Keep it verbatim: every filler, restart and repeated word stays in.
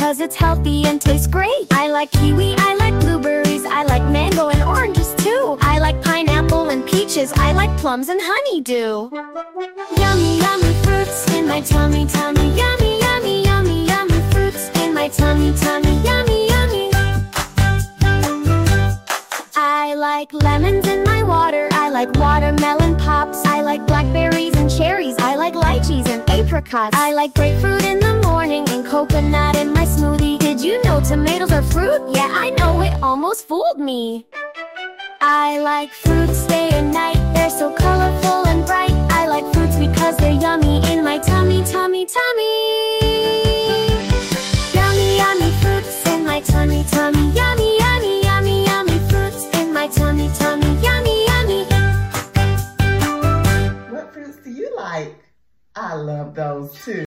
because it's healthy and tastes great. I like kiwi, I like blueberries, I like mango and oranges too. I like pineapple and peaches, I like plums and honeydew. Yummy, yummy fruits in my tummy, tummy. Yummy, yummy, yummy, yummy fruits in my tummy, tummy. Yummy, yummy. I like lemons in my water, I like watermelon pops, I like blackberries and cherries, I like lychees and apricots. I like grapefruit in the morning and coconut in my smoothie. Did you know tomatoes are fruit? Yeah, I know, it almost fooled me. I like fruits day and night, they're so colorful and bright. I like fruits because they're yummy in my tummy, tummy, tummy. Yummy, yummy fruits in my tummy, tummy. Yummy, yummy, yummy, yummy fruits in my tummy, tummy. Yummy, yummy. What fruits do you like? I love those too.